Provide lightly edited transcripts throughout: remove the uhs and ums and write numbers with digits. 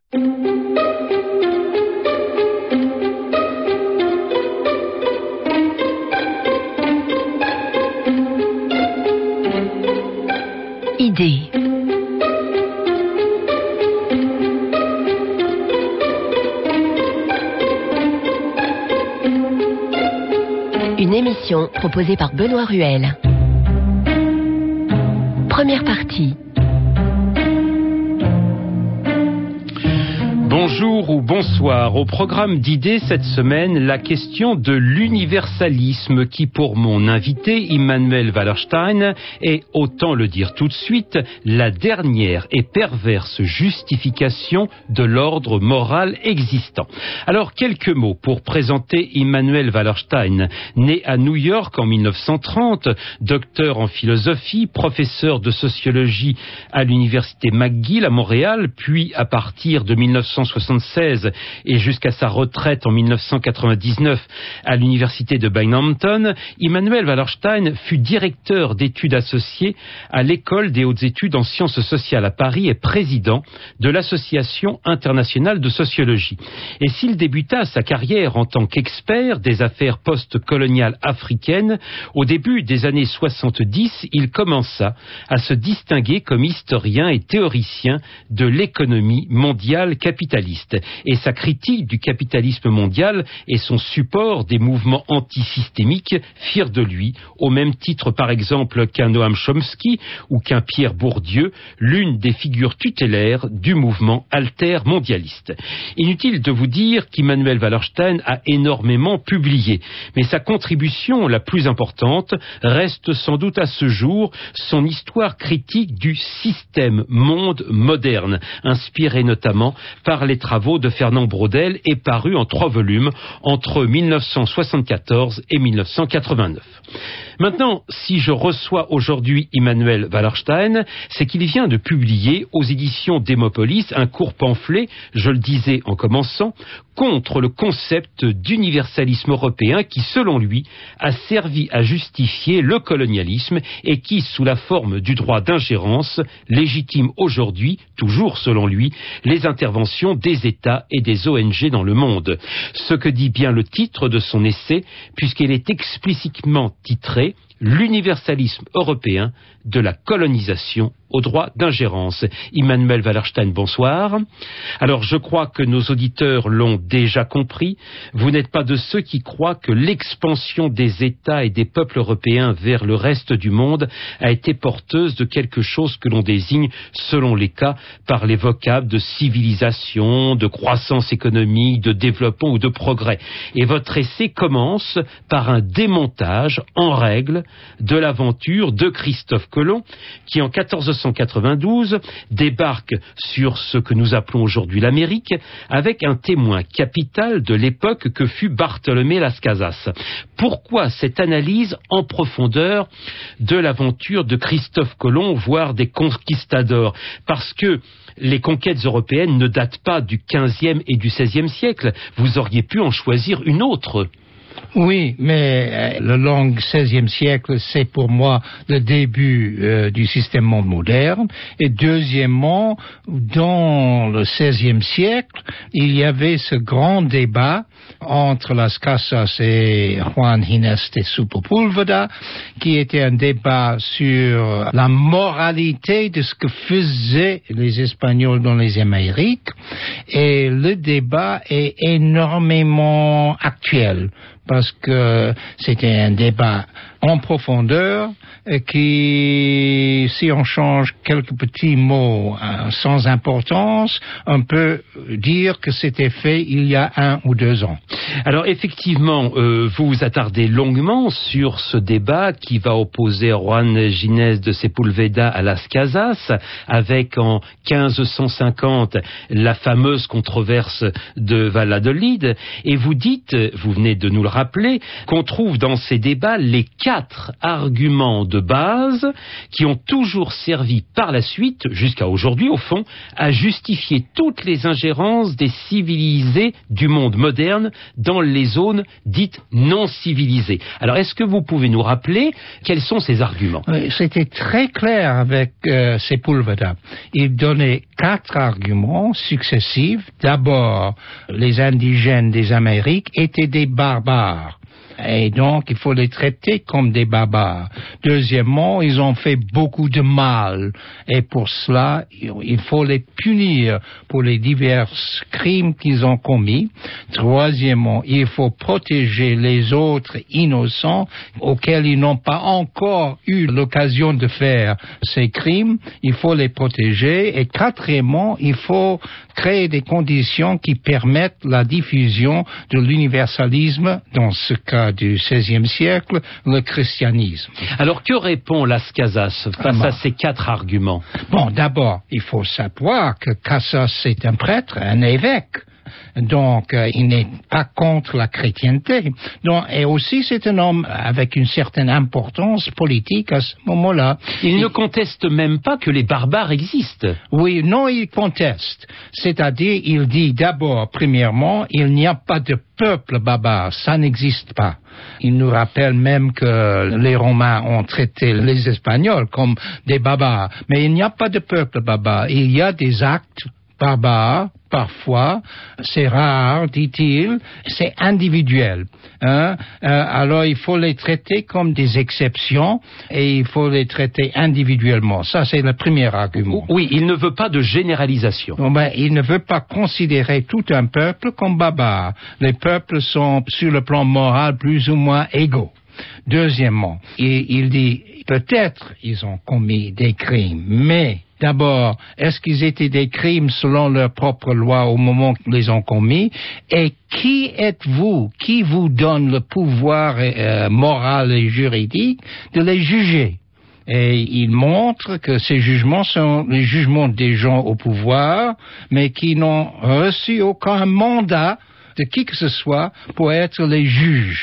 Idée. Une émission proposée par Benoît Ruel. Première partie. Bonjour ou bonsoir. Au programme d'idées cette semaine, la question de l'universalisme qui, pour mon invité Immanuel Wallerstein, est, autant le dire tout de suite, la dernière et perverse justification de l'ordre moral existant. Alors, quelques mots pour présenter Immanuel Wallerstein. Né à New York en 1930, docteur en philosophie, professeur de sociologie à l'université McGill à Montréal, puis à partir de 1976 et jusqu'à sa retraite en 1999 à l'université de Binghamton, Immanuel Wallerstein fut directeur d'études associées à l'école des hautes études en sciences sociales à Paris et président de l'Association internationale de sociologie. Et s'il débuta sa carrière en tant qu'expert des affaires post-coloniales africaines, au début des années 70, il commença à se distinguer comme historien et théoricien de l'économie mondiale capitaliste. Et sa critique du capitalisme mondial et son support des mouvements antisystémiques firent de lui, au même titre par exemple qu'un Noam Chomsky ou qu'un Pierre Bourdieu, l'une des figures tutélaires du mouvement altermondialiste. Inutile de vous dire qu'Immanuel Wallerstein a énormément publié, mais sa contribution la plus importante reste sans doute à ce jour son histoire critique du système monde moderne, inspiré notamment par les travaux de Fernand Braudel et paru en 3 volumes entre 1974 et 1989. Maintenant, si je reçois aujourd'hui Immanuel Wallerstein, c'est qu'il vient de publier aux éditions Démopolis un court pamphlet, je le disais en commençant, contre le concept d'universalisme européen qui, selon lui, a servi à justifier le colonialisme et qui, sous la forme du droit d'ingérence, légitime aujourd'hui, toujours selon lui, les interventions des États et des ONG dans le monde. Ce que dit bien le titre de son essai, puisqu'il est explicitement titré « L'universalisme européen de la colonisation au droit d'ingérence ». Immanuel Wallerstein, bonsoir. Alors, je crois que nos auditeurs l'ont déjà compris. Vous n'êtes pas de ceux qui croient que l'expansion des États et des peuples européens vers le reste du monde a été porteuse de quelque chose que l'on désigne, selon les cas, par les vocables de civilisation, de croissance économique, de développement ou de progrès. Et votre essai commence par un démontage en règle de l'aventure de Christophe Colomb, qui en 1492 débarque sur ce que nous appelons aujourd'hui l'Amérique, avec un témoin capital de l'époque que fut Bartolomé Las Casas. Pourquoi cette analyse en profondeur de l'aventure de Christophe Colomb, voire des conquistadors? Parce que les conquêtes européennes ne datent pas du XVe et du XVIe siècle. Vous auriez pu en choisir une autre. Oui, mais le long XVIe siècle, c'est pour moi le début du système monde moderne. Et deuxièmement, dans le XVIe siècle, il y avait ce grand débat entre Las Casas et Juan Ginés de Sepúlveda, qui était un débat sur la moralité de ce que faisaient les Espagnols dans les Amériques. Et le débat est énormément actuel, parce que c'était un débat en profondeur qui, si on change quelques petits mots sans importance, on peut dire que c'était fait il y a 1 ou 2 ans. Alors effectivement, vous vous attardez longuement sur ce débat qui va opposer Juan Ginés de Sepúlveda à Las Casas, avec en 1550 la fameuse controverse de Valladolid, et vous dites, vous venez de nous le rappeler, qu'on trouve dans ces débats les 4 arguments de base qui ont toujours servi par la suite, jusqu'à aujourd'hui au fond, à justifier toutes les ingérences des civilisés du monde moderne dans les zones dites non civilisées. Alors est-ce que vous pouvez nous rappeler quels sont ces arguments? C'était très clair avec Sepúlveda. Il donnait 4 arguments successifs. D'abord, les indigènes des Amériques étaient des barbares. Et donc, il faut les traiter comme des barbares. Deuxièmement, ils ont fait beaucoup de mal. Et pour cela, il faut les punir pour les divers crimes qu'ils ont commis. Troisièmement, il faut protéger les autres innocents auxquels ils n'ont pas encore eu l'occasion de faire ces crimes. Il faut les protéger. Et quatrièmement, il faut créer des conditions qui permettent la diffusion de l'universalisme, dans ce cas du XVIe siècle, le christianisme. Alors que répond Las Casas face à ces 4 arguments? Bon, d'abord, il faut savoir que Casas est un prêtre, un évêque. Donc, il n'est pas contre la chrétienté. Donc, et aussi, c'est un homme avec une certaine importance politique à ce moment-là. Il ne conteste même pas que les barbares existent. Oui, non, il conteste. C'est-à-dire, il dit d'abord, premièrement, il n'y a pas de peuple barbare, ça n'existe pas. Il nous rappelle même que les Romains ont traité les Espagnols comme des barbares. Mais il n'y a pas de peuple barbare. Il y a des actes barbares, parfois, c'est rare, dit-il, c'est individuel. Alors il faut les traiter comme des exceptions et il faut les traiter individuellement. Ça, c'est le premier argument. Oui, il ne veut pas de généralisation. Bon, il ne veut pas considérer tout un peuple comme barbare. Les peuples sont, sur le plan moral, plus ou moins égaux. Deuxièmement, il dit, peut-être ils ont commis des crimes, mais d'abord, est-ce qu'ils étaient des crimes selon leur propre loi au moment qu'ils les ont commis? Et qui êtes-vous? Qui vous donne le pouvoir moral et juridique de les juger? Et il montre que ces jugements sont les jugements des gens au pouvoir, mais qui n'ont reçu aucun mandat de qui que ce soit pour être les juges.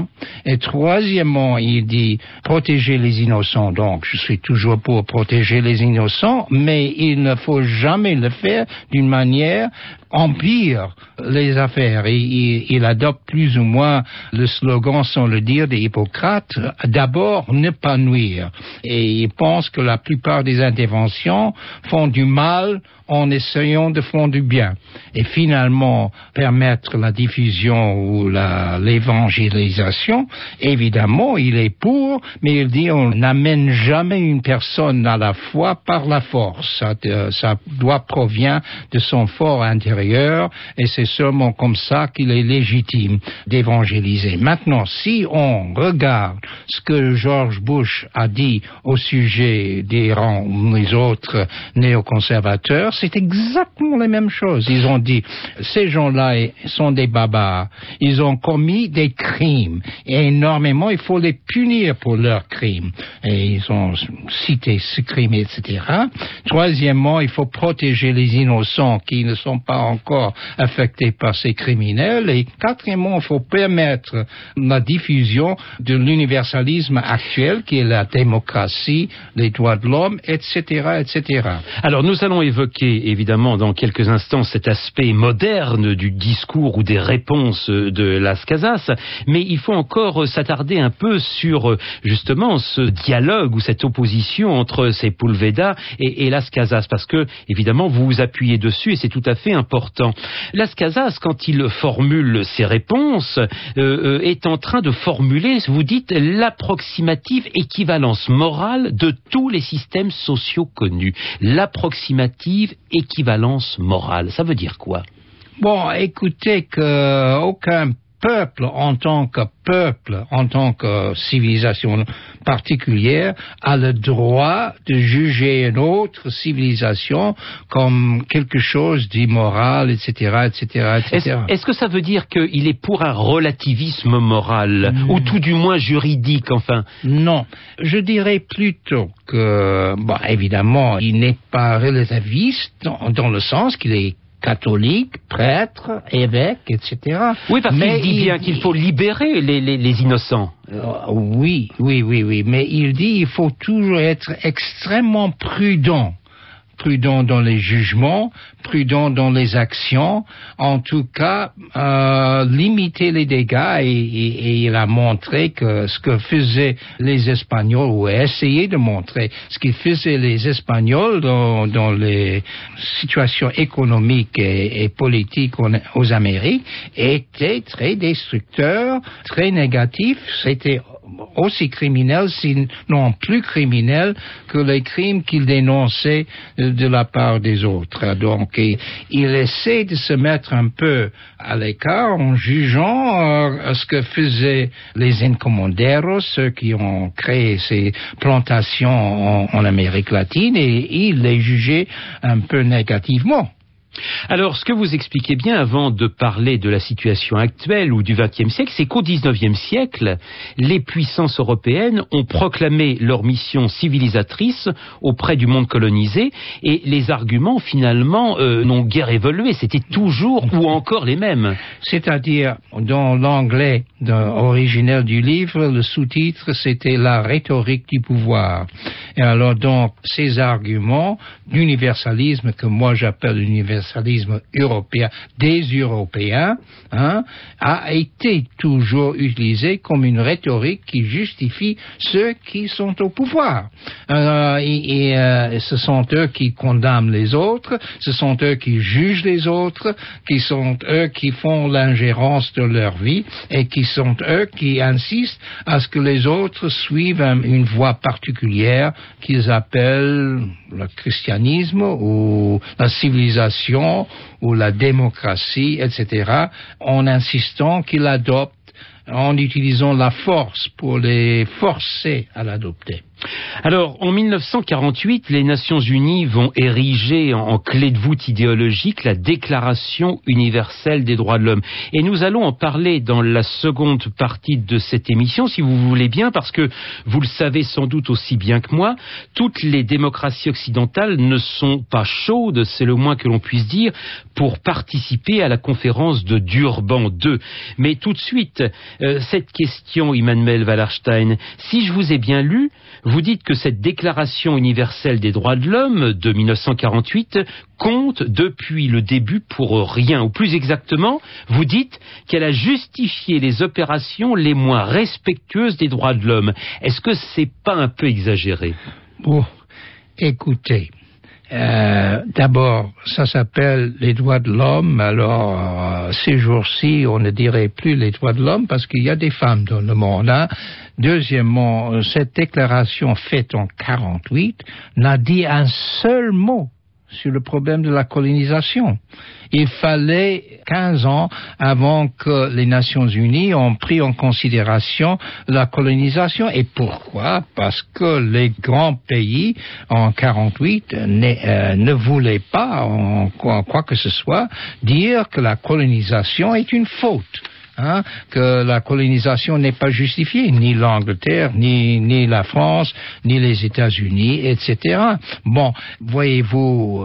Et troisièmement, il dit protéger les innocents. Donc, je suis toujours pour protéger les innocents, mais il ne faut jamais le faire d'une manière empire les affaires. Et il adopte plus ou moins le slogan, sans le dire, des Hippocrates, d'abord ne pas nuire. Et il pense que la plupart des interventions font du mal en essayant de faire du bien. Et finalement, permettre la diffusion ou l'évangélisation, évidemment, il est pour, mais il dit on n'amène jamais une personne à la foi par la force. Ça doit provient de son fort intérieur et c'est seulement comme ça qu'il est légitime d'évangéliser. Maintenant, si on regarde ce que George Bush a dit au sujet des rangs ou les autres néoconservateurs, c'est exactement la même chose. Ils ont dit, ces gens-là sont des barbares. Ils ont commis des crimes. Et énormément, il faut les punir pour leurs crimes. Et ils ont cité ce crime, etc. Troisièmement, il faut protéger les innocents qui ne sont pas encore affectés par ces criminels. Et quatrièmement, il faut permettre la diffusion de l'universalisme actuel, qui est la démocratie, les droits de l'homme, etc., etc. Alors, nous allons évoquer évidemment dans quelques instants cet aspect moderne du discours ou des réponses de Las Casas, mais il faut encore s'attarder un peu sur justement ce dialogue ou cette opposition entre Sepúlveda et Las Casas, parce que évidemment vous vous appuyez dessus et c'est tout à fait important. Las Casas, quand il formule ses réponses, est en train de formuler, vous dites, l'approximative équivalence morale de tous les systèmes sociaux connus. L'approximative équivalence morale, ça veut dire quoi? Bon, écoutez, qu'aucun peuple, en tant que civilisation particulière, a le droit de juger une autre civilisation comme quelque chose d'immoral, etc., etc., etc. Est-ce que ça veut dire qu'il est pour un relativisme moral, ou tout du moins juridique, enfin? Non, je dirais plutôt que, évidemment, il n'est pas relativiste dans le sens qu'il est catholiques, prêtres, évêques, etc. Oui, parce qu'il dit bien qu'il faut libérer les innocents. Oui, mais il dit qu'il faut toujours être extrêmement prudent dans les jugements, prudent dans les actions, en tout cas limiter les dégâts et il a montré que ce que faisaient les Espagnols, ou essayé de montrer ce qu'ils faisaient les Espagnols dans les situations économiques et politiques aux Amériques était très destructeur, très négatif, c'était aussi criminel, sinon plus criminel que les crimes qu'il dénonçait de la part des autres. Donc, il essaie de se mettre un peu à l'écart en jugeant ce que faisaient les encomenderos, ceux qui ont créé ces plantations en Amérique latine, et il les jugeait un peu négativement. Alors, ce que vous expliquez bien avant de parler de la situation actuelle ou du XXe siècle, c'est qu'au XIXe siècle, les puissances européennes ont proclamé leur mission civilisatrice auprès du monde colonisé et les arguments, finalement, n'ont guère évolué. C'était toujours ou encore les mêmes. C'est-à-dire, dans l'anglais originel du livre, le sous-titre, c'était la rhétorique du pouvoir. Et alors, donc, ces arguments d'universalisme que moi j'appelle l'universalisme européen des Européens, a été toujours utilisé comme une rhétorique qui justifie ceux qui sont au pouvoir. Ce sont eux qui condamnent les autres, ce sont eux qui jugent les autres, qui sont eux qui font l'ingérence de leur vie et qui sont eux qui insistent à ce que les autres suivent une voie particulière qu'ils appellent le christianisme ou la civilisation ou la démocratie, etc., en insistant qu'ils l'adoptent, en utilisant la force pour les forcer à l'adopter. Alors, en 1948, les Nations Unies vont ériger en clé de voûte idéologique la Déclaration universelle des droits de l'homme. Et nous allons en parler dans la seconde partie de cette émission, si vous voulez bien, parce que vous le savez sans doute aussi bien que moi, toutes les démocraties occidentales ne sont pas chaudes, c'est le moins que l'on puisse dire, pour participer à la conférence de Durban II. Mais tout de suite, cette question, Immanuel Wallerstein, si je vous ai bien lu, vous dites que cette Déclaration universelle des droits de l'homme de 1948 compte depuis le début pour rien. Ou plus exactement, vous dites qu'elle a justifié les opérations les moins respectueuses des droits de l'homme. Est-ce que c'est pas un peu exagéré? Bon, écoutez, d'abord, ça s'appelle les droits de l'homme. Alors, ces jours-ci, on ne dirait plus les droits de l'homme parce qu'il y a des femmes dans le monde. Deuxièmement, cette déclaration faite en 1948 n'a dit un seul mot sur le problème de la colonisation. Il fallait 15 ans avant que les Nations Unies ont pris en considération la colonisation. Et pourquoi? Parce que les grands pays, en 1948, ne voulaient pas, en quoi que ce soit, dire que la colonisation est une faute. Que la colonisation n'est pas justifiée, ni l'Angleterre, ni la France, ni les États-Unis, etc. Bon, voyez-vous,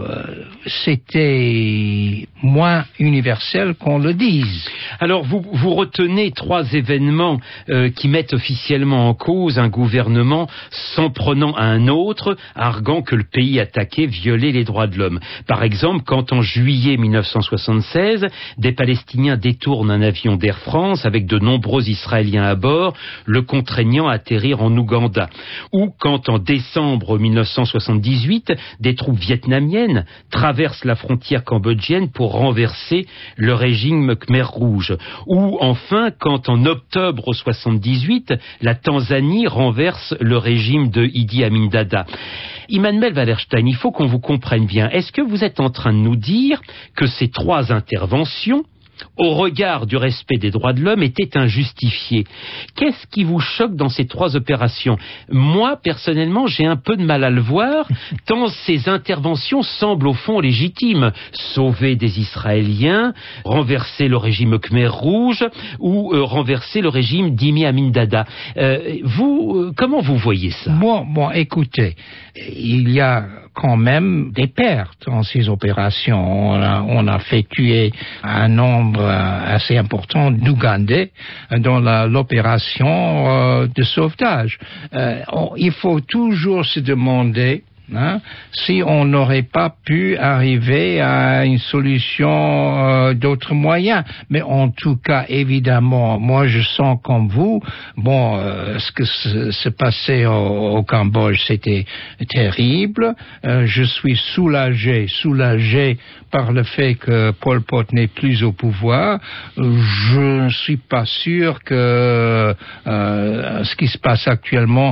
c'était moins universel qu'on le dise. Alors, vous retenez 3 événements qui mettent officiellement en cause un gouvernement s'en prenant à un autre, arguant que le pays attaqué violait les droits de l'homme. Par exemple, quand en juillet 1976, des Palestiniens détournent un avion d'Air France avec de nombreux Israéliens à bord, le contraignant à atterrir en Ouganda. Ou quand en décembre 1978, des troupes vietnamiennes traversent la frontière cambodgienne pour renverser le régime Khmer Rouge. Ou enfin quand en octobre 1978, la Tanzanie renverse le régime de Idi Amin Dada. Immanuel Wallerstein, il faut qu'on vous comprenne bien. Est-ce que vous êtes en train de nous dire que ces 3 interventions, au regard du respect des droits de l'homme, était injustifié? Qu'est-ce qui vous choque dans ces 3 opérations? Moi, personnellement, j'ai un peu de mal à le voir, tant ces interventions semblent au fond légitimes. Sauver des Israéliens, renverser le régime Khmer Rouge, ou renverser le régime d'Idi Amin Dada. Comment vous voyez ça? Bon, écoutez, il y a quand même des pertes en ces opérations. On a fait tuer un nombre assez important d'Ougandais dans l'opération de sauvetage. Il faut toujours se demander si on n'aurait pas pu arriver à une solution d'autres moyens. Mais en tout cas, évidemment, moi je sens comme vous, ce que se passait au Cambodge, c'était terrible. Je suis soulagé par le fait que Pol Pot n'est plus au pouvoir. Je ne suis pas sûr que ce qui se passe actuellement,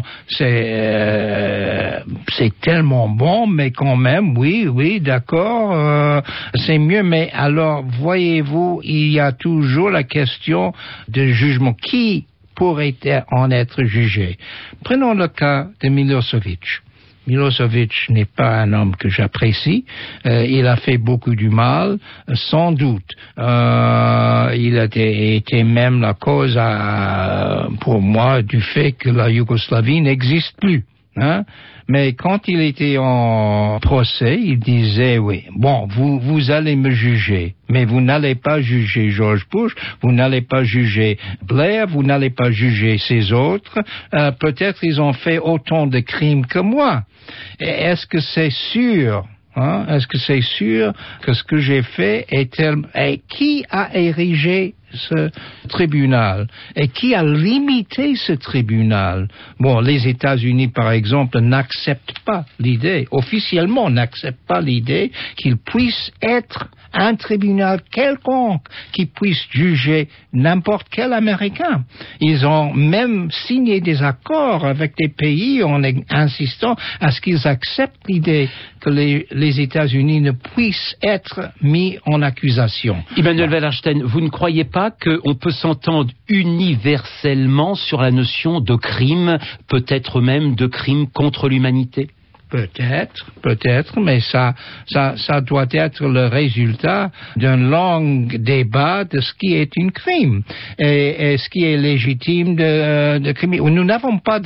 c'est tellement bon, mais quand même, oui, d'accord, c'est mieux. Mais alors, voyez-vous, il y a toujours la question de jugement. Qui pourrait en être jugé? Prenons le cas de Milosevic. Milosevic n'est pas un homme que j'apprécie. Il a fait beaucoup du mal, sans doute. Il a été même la cause, pour moi, du fait que la Yougoslavie n'existe plus. Mais quand il était en procès, il disait, vous allez me juger, mais vous n'allez pas juger George Bush, vous n'allez pas juger Blair, vous n'allez pas juger ces autres. Peut-être ils ont fait autant de crimes que moi. Et est-ce que c'est sûr? Est-ce que c'est sûr que ce que j'ai fait est et qui a érigé ce tribunal et qui a limité ce tribunal? Les États-Unis, par exemple, n'acceptent pas l'idée, officiellement n'acceptent pas l'idée qu'il puisse être un tribunal quelconque qui puisse juger n'importe quel Américain. Ils ont même signé des accords avec des pays en insistant à ce qu'ils acceptent l'idée que les États-Unis ne puissent être mis en accusation. Immanuel Wallerstein, vous ne croyez pas qu'on peut s'entendre universellement sur la notion de crime, peut-être même de crime contre l'humanité? Peut-être, mais ça doit être le résultat d'un long débat de ce qui est un crime et ce qui est légitime de crime. Nous n'avons pas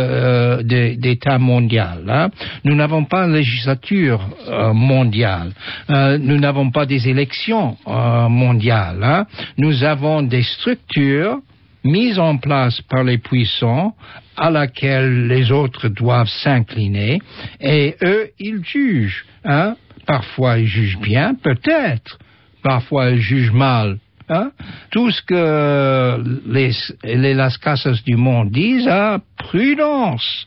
d'État mondial, nous n'avons pas une législature mondiale, nous n'avons pas des élections mondiales, nous avons des structures mises en place par les puissants à laquelle les autres doivent s'incliner, et eux, ils jugent. Parfois, ils jugent bien, peut-être. Parfois, ils jugent mal. Tout ce que les Las Casas du monde disent, prudence.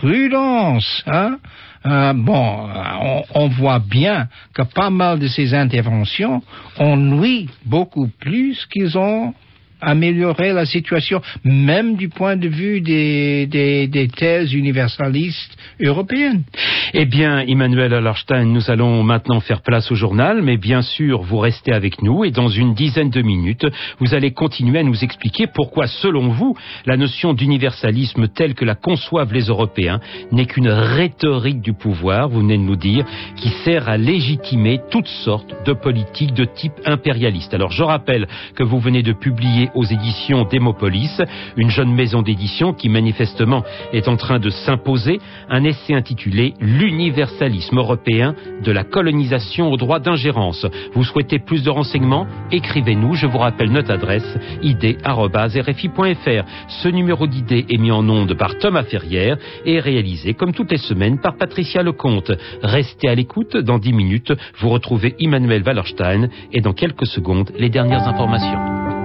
On voit bien que pas mal de ces interventions ont nui beaucoup plus qu'ils ont améliorer la situation, même du point de vue des thèses universalistes européennes. Eh bien, Immanuel Wallerstein, nous allons maintenant faire place au journal, mais bien sûr, vous restez avec nous et dans une dizaine de minutes, vous allez continuer à nous expliquer pourquoi, selon vous, la notion d'universalisme telle que la conçoivent les Européens n'est qu'une rhétorique du pouvoir, vous venez de nous dire, qui sert à légitimer toutes sortes de politiques de type impérialiste. Alors, je rappelle que vous venez de publier aux éditions Démopolis, une jeune maison d'édition qui manifestement est en train de s'imposer, un essai intitulé « L'universalisme européen de la colonisation au droit d'ingérence ». Vous souhaitez plus de renseignements? Écrivez-nous, je vous rappelle notre adresse idée@rfi.fr. Ce numéro d'idée est mis en onde par Thomas Ferrière et réalisé comme toutes les semaines par Patricia Lecomte. Restez à l'écoute, dans 10 minutes, vous retrouvez Immanuel Wallerstein et dans quelques secondes, les dernières informations.